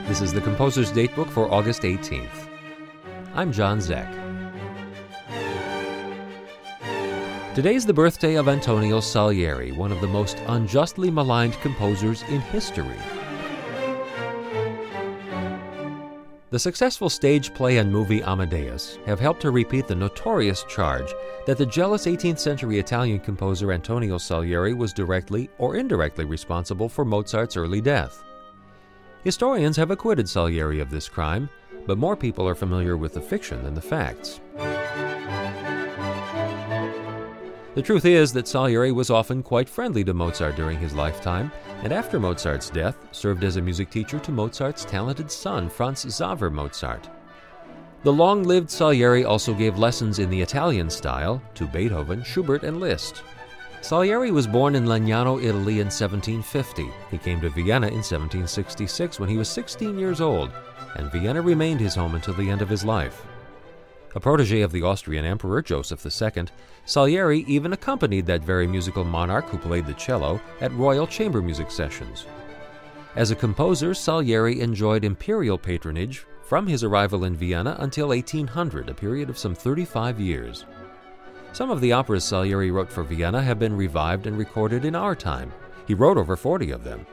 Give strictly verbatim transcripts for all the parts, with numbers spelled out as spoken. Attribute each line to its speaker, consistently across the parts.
Speaker 1: This is the Composer's Datebook for August eighteenth. I'm John Zeck. Today's the birthday of Antonio Salieri, one of the most unjustly maligned composers in history. The successful stage play and movie Amadeus have helped to repeat the notorious charge that the jealous eighteenth century Italian composer Antonio Salieri was directly or indirectly responsible for Mozart's early death. Historians have acquitted Salieri of this crime, but more people are familiar with the fiction than the facts. The truth is that Salieri was often quite friendly to Mozart during his lifetime, and after Mozart's death, served as a music teacher to Mozart's talented son, Franz Xaver Mozart. The long-lived Salieri also gave lessons in the Italian style to Beethoven, Schubert, and Liszt. Salieri was born in Legnano, Italy in seventeen fifty. He came to Vienna in seventeen sixty-six when he was sixteen years old, and Vienna remained his home until the end of his life. A protege of the Austrian Emperor Joseph the Second, Salieri even accompanied that very musical monarch who played the cello at royal chamber music sessions. As a composer, Salieri enjoyed imperial patronage from his arrival in Vienna until eighteen hundred, a period of some thirty-five years. Some of the operas Salieri wrote for Vienna have been revived and recorded in our time. He wrote over forty of them.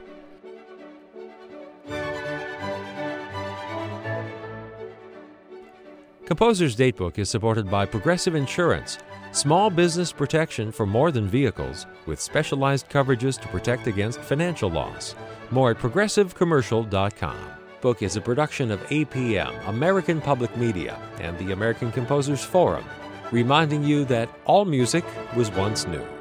Speaker 1: Composer's Datebook is supported by Progressive Insurance, small business protection for more than vehicles, with specialized coverages to protect against financial loss. More at progressive commercial dot com. Book is a production of A P M, American Public Media, and the American Composers Forum, reminding you that all music was once new.